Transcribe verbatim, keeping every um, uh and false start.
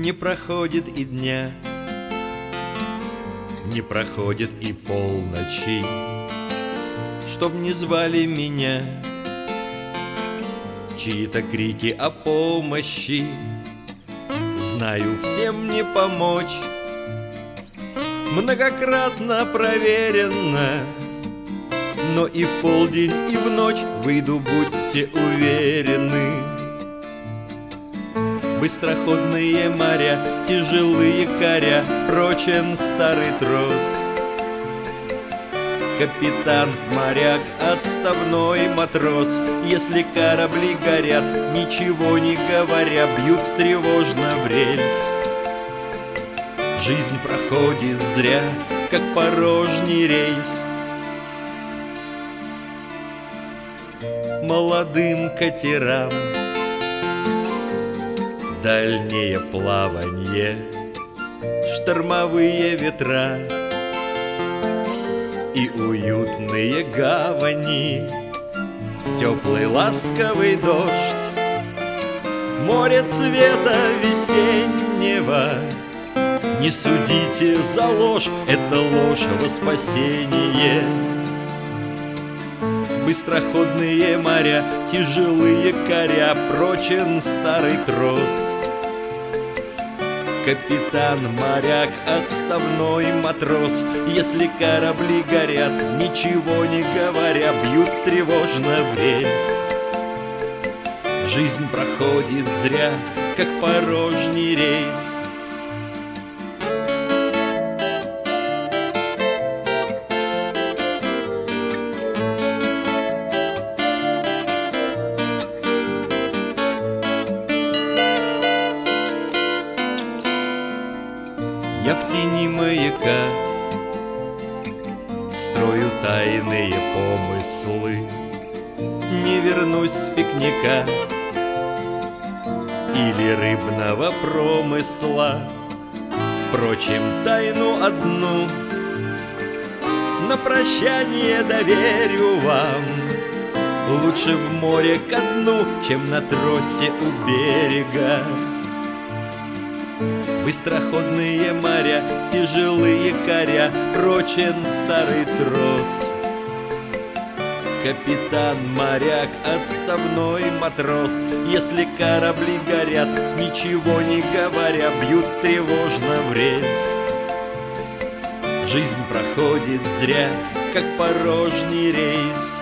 Не проходит и дня, не проходит и полночи, чтоб не звали меня чьи-то крики о помощи. Знаю, всем не помочь, многократно проверено, но и в полдень, и в ночь выйду, будьте уверены. Быстроходные моря, тяжелые коря, прочен старый трос. Капитан, моряк, отставной матрос, если корабли горят, ничего не говоря, бьют тревожно в рельс. Жизнь проходит зря, как порожний рейс. Молодым катерам дальнее плаванье, штормовые ветра и уютные гавани, теплый ласковый дождь, море цвета весеннего. Не судите за ложь, это ложь во спасение. Быстроходные моря, тяжелые коря, прочен старый трос. Капитан, моряк, отставной матрос, если корабли горят, ничего не говоря, бьют тревожно в рельс. Жизнь проходит зря, как порожний рейс. Я в тени маяка строю тайные помыслы, не вернусь с пикника или рыбного промысла. Впрочем, тайну одну на прощание доверю вам: лучше в море ко дну, чем на тросе у берега. Быстроходные моря, тяжелые коря, прочен старый трос. Капитан, моряк, отставной матрос, если корабли горят, ничего не говоря, бьют тревожно в рельс. Жизнь проходит зря, как порожний рейс.